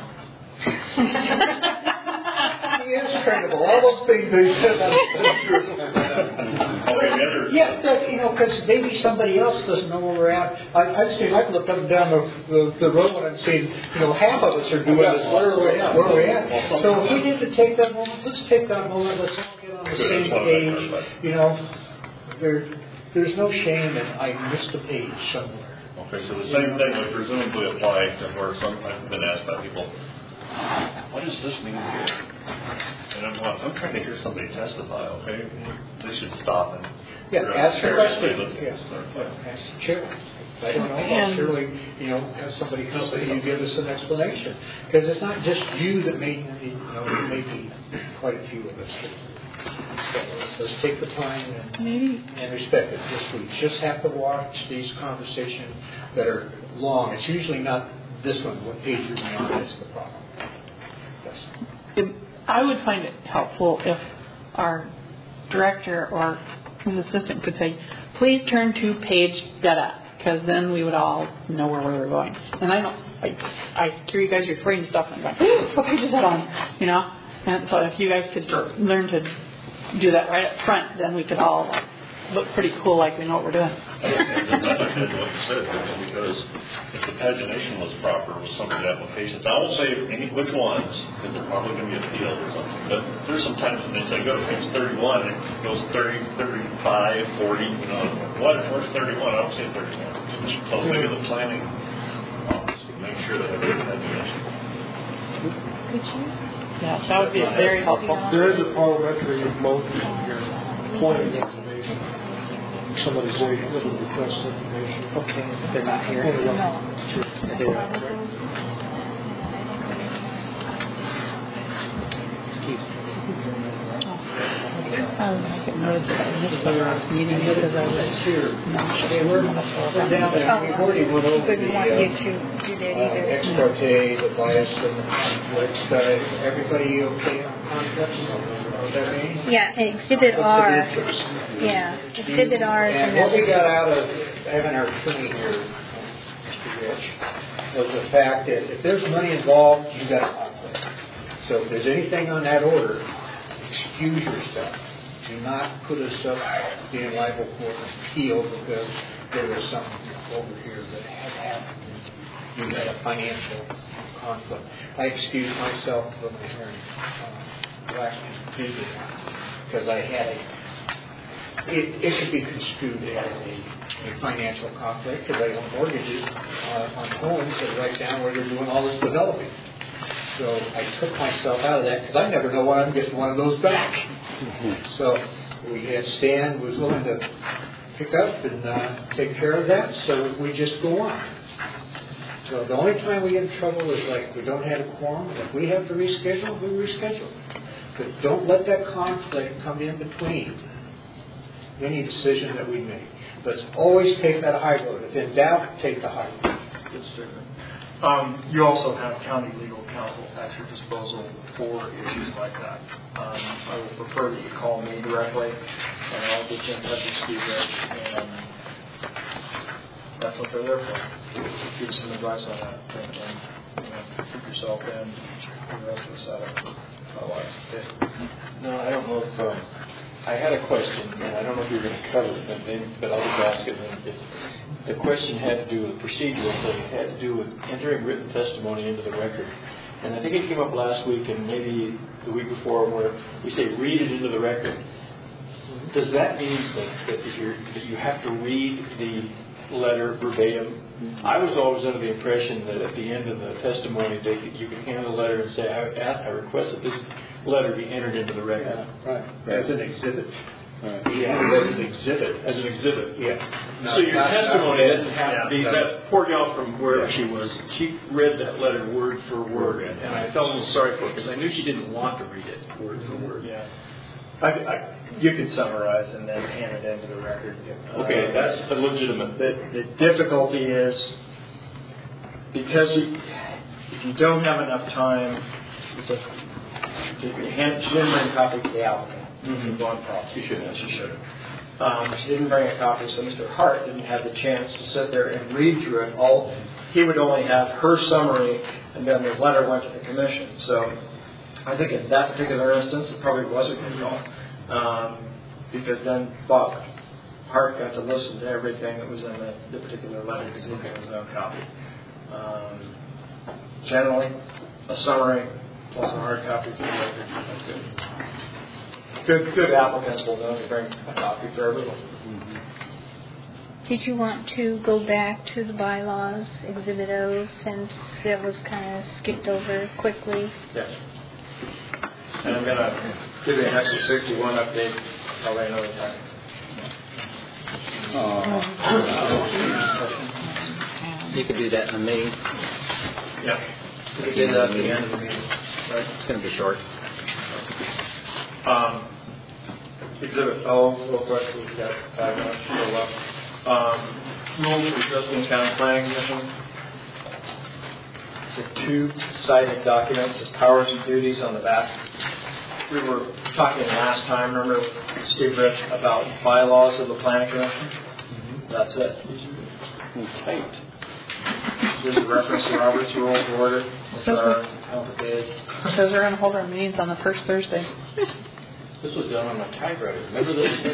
Speaker 1: He is trainable. All those things they said, that's true. Yeah, you know, because maybe somebody else doesn't know where we're at. I've looked up and down the road and I've seen, you know, half of us are doing this. Where are we at? So if we need to take that moment, let's take that moment. Let's all get on the same page. You know, there's no shame in I missed a page somewhere.
Speaker 4: Okay, so the same thing would presumably apply to where I've been asked by people, what does this mean here? And I'm trying to hear somebody testify, okay? They should stop and...
Speaker 1: Ask the question.
Speaker 4: Yes.
Speaker 1: Ask the chair. I don't know, I'll surely, have somebody come and you give us an explanation. Because it's not just you that may, it may be quite a few of us. So let's take the time and respect it this week. Just have to watch these conversations that are long. It's usually not this one, what page you're on, is the problem. Yes.
Speaker 5: I would find it helpful if our director or his assistant could say, please turn to page da-da, because then we would all know where we were going. And I hear you guys referring to stuff and I'm going, what page is that on? And so if you guys could learn to do that right up front, then we could all look pretty cool like we know what we're doing.
Speaker 4: That's what you said, because if the pagination was proper with some of the applications, I won't say which ones, because they're probably going to be appealed or something, but there's some times when they say, go to page 31, and it goes 30, 35, 40, what's 31? I don't say 31. So maybe the planning office would make sure that everything pagination.
Speaker 6: Could you?
Speaker 5: Yeah, that would be very helpful.
Speaker 8: There is a parliamentary motion here, pointing information. Somebody's waiting for the request information.
Speaker 10: Okay, they're not here.
Speaker 6: No.
Speaker 10: They're not here. Excuse me.
Speaker 5: I get noticed that I missed the last meeting because I was
Speaker 1: here. We're down there. We've already went over
Speaker 6: Wouldn't want you to do that either.
Speaker 1: ex parte, the bias and the conflicts. Everybody okay on conflicts? Know what that means?
Speaker 6: Yeah, Exhibit
Speaker 1: Conflicts
Speaker 6: R.
Speaker 1: of interest.
Speaker 6: Yeah, Exhibit R is
Speaker 1: And what we
Speaker 6: another.
Speaker 1: got out of having our attorney here, Mr. Rich, was the fact that if there's money involved, you got a conflict. So if there's anything on that order, excuse yourself. Do not put us up being liable for an appeal because there was something over here that had happened. You had a financial conflict. I excused myself from the hearing last Tuesday because I had it could be construed as a financial conflict because I own mortgages on homes that right now where they're doing all this developing. So I took myself out of that because I never know when I'm getting one of those back. So we had Stan was willing to pick up and take care of that, so we just go on. So the only time we get in trouble is like we don't have a quorum. If we have to reschedule, we reschedule. But don't let that conflict come in between any decision that we make. Let's always take that high road. If in doubt, take the high road.
Speaker 2: You also have county legal counsel at your disposal for issues like that. I would prefer that you call me directly, and I'll get you in touch with Steve Rich, and that's what they're there for. Give you some advice on that, and keep yourself in the rest of the setup.
Speaker 12: No, I don't know if I had a question, and I don't know if you're going to cover it, but I'll just ask it. The question had to do with procedural thing. It had to do with entering written testimony into the record. And I think it came up last week and maybe the week before where we say read it into the record. Does that mean that you have to read the letter verbatim? I was always under the impression that at the end of the testimony you could hand the letter and say, I request that this letter be entered into the record.
Speaker 1: Yeah, right. As an exhibit.
Speaker 12: Right.
Speaker 1: Yeah, as an exhibit.
Speaker 12: As an exhibit.
Speaker 1: Yeah.
Speaker 12: So your testimony doesn't have to be that poor gal from wherever she was. She read that letter word for word, and I felt a little sorry for her because I knew she didn't want to read it word for word.
Speaker 2: Yeah. You can summarize and then hand it into the record.
Speaker 12: Okay, that's the legitimate.
Speaker 2: The difficulty is because if you don't have enough time, she didn't bring a copy to the applicant. One problem.
Speaker 12: She should have.
Speaker 2: She didn't bring a copy, so Mr. Hart didn't have the chance to sit there and read through it. He would only have her summary, and then the letter went to the commission. So I think in that particular instance, it probably was a good call, because then Bob Hart got to listen to everything that was in the particular letter because he had his own copy. Generally, a summary plus a hard copy to the record. That's good. Good applicants will know to bring a copy for everyone.
Speaker 6: Did you want to go back to the bylaws, Exhibit O, since that was kind of skipped over quickly?
Speaker 2: Yes. And I'm going to give you an extra 61 update probably another time.
Speaker 10: You could do that in a meeting.
Speaker 2: Yeah. We could do that at the end of the meeting. Right.
Speaker 10: It's going to be short.
Speaker 2: Exhibit O, real quick, we've got 5 minutes still left. Rules for Josephine County Planning Commission. The 2-sided documents, the powers and duties on the back. We were talking last time, remember, Steve Rich, about bylaws of the Planning Commission? That's it.
Speaker 10: Right.
Speaker 2: There's a reference to Robert's Rules of Order, which are complicated.
Speaker 5: It says we're going to hold our meetings on the first Thursday.
Speaker 7: This was done on a typewriter. Remember this?
Speaker 3: I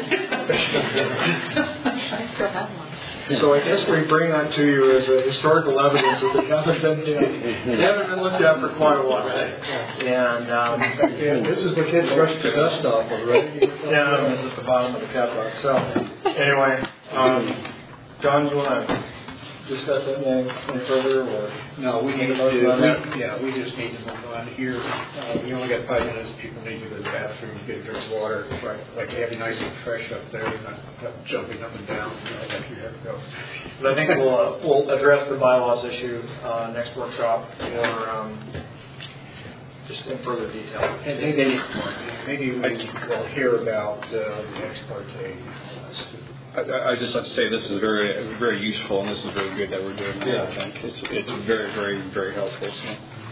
Speaker 3: still have one.
Speaker 2: So I guess we bring that to you as a historical evidence that they haven't been looked at for quite a while. And
Speaker 1: this is the kid brushed the dust off of, right?
Speaker 2: yeah, this is the bottom of the cat box. So anyway, John, you want to discuss it any further? Or
Speaker 1: No, we need to
Speaker 2: move on that?
Speaker 1: we just need to move on here. We only got 5 minutes. People need to go to the bathroom, get a drink of water. Right. Like to have you nice and fresh up there, not jumping up and down. Like you have to go.
Speaker 2: But I think we'll address the bylaws issue next workshop, or just in further detail.
Speaker 1: And maybe we will hear about the ex parte.
Speaker 9: I just have to say this is very, very useful, and this is very good that we're doing this. I think it's very, very, very helpful. So.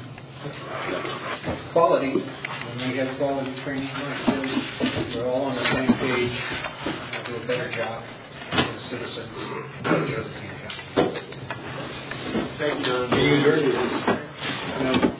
Speaker 1: Quality. When we have quality training like this, we're all on the same page. We'll do a better job as citizens.
Speaker 2: Thank you, John.
Speaker 1: No.